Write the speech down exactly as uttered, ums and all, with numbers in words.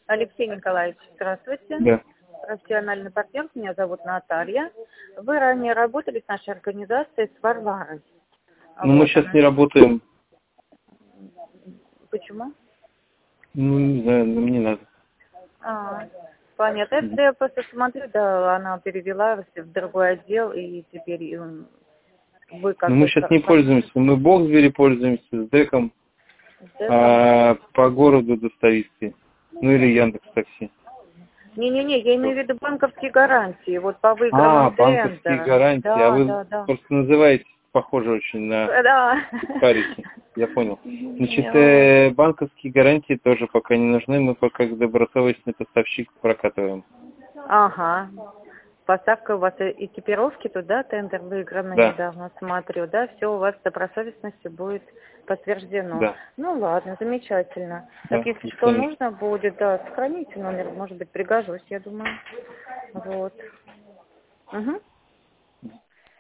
Алексей Николаевич, здравствуйте. Да. Профессиональный партнер, меня зовут Наталья. Вы ранее работали с нашей организацией, с Варварой. Но вот, мы сейчас она... не работаем. Почему? Ну, не знаю, мне не надо. А, понятно. Это я просто смотрю, да, она перевела в другой отдел, и теперь вы как... Но мы сейчас не пользуемся, мы Боксбери пользуемся, с Деком, а по городу доставите. Ну или Яндекс.Такси. Не-не-не, я имею в виду банковские гарантии, вот по выигранным А, банковские тендерам. гарантии, да, а вы да, да. просто называете похоже очень на да. карики. Я понял. Значит, э, банковские гарантии тоже пока не нужны, мы пока как добросовестный поставщик прокатываем. Ага. Поставка у вас экипировки туда, тендер выигранный да. недавно смотрю, да, все у вас с добросовестностью будет подтверждено. Да. Ну ладно, замечательно. Да, Так если что нужно будет, да, сохраните номер, может быть, пригожусь, я думаю. Вот. Угу.